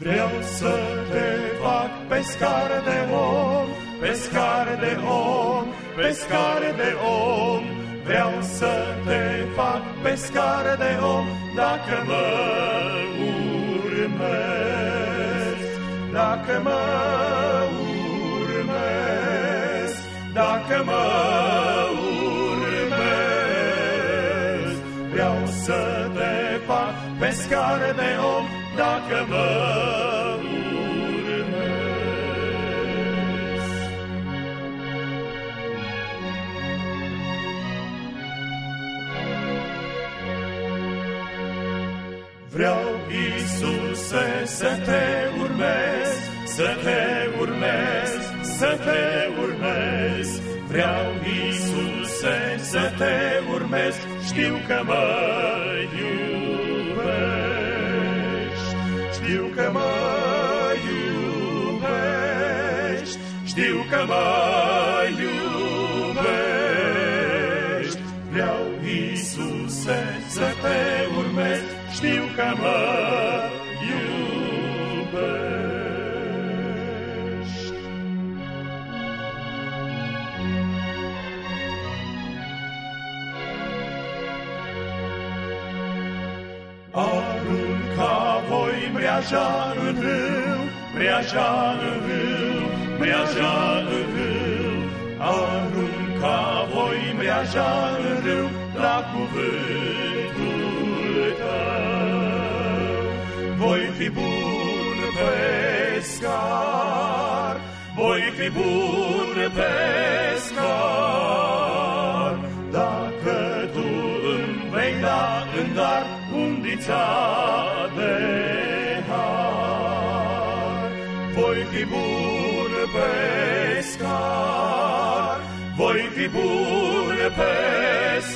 Vreau să te fac pescar de om, pescar de om, pescar de om. Vreau să te fac pescar de om, dacă mă urmezi, dacă mă urmezi, dacă mă urmezi. Vreau să te fac pescar de om, dacă mă urmezi. Vreau, Iisuse, să te urmez, să te urmez, să te urmez. Vreau, Iisuse, să te urmez, știu că mă iubești, știu că mă iubești, știu că mă iubești. Vreau, Iisuse, să te urmez, știu că mă iubești. Arunca voi mreaja în râu, mreaja în râu, mreaja în râu. Arunca voi mreaja în râu, la cuvântul tău. Voi fi bun pescar, voi fi bun pescar, dacă tu îmi vei da în dar undița de har. Voi fi bun pescar, voi fi bun pescar,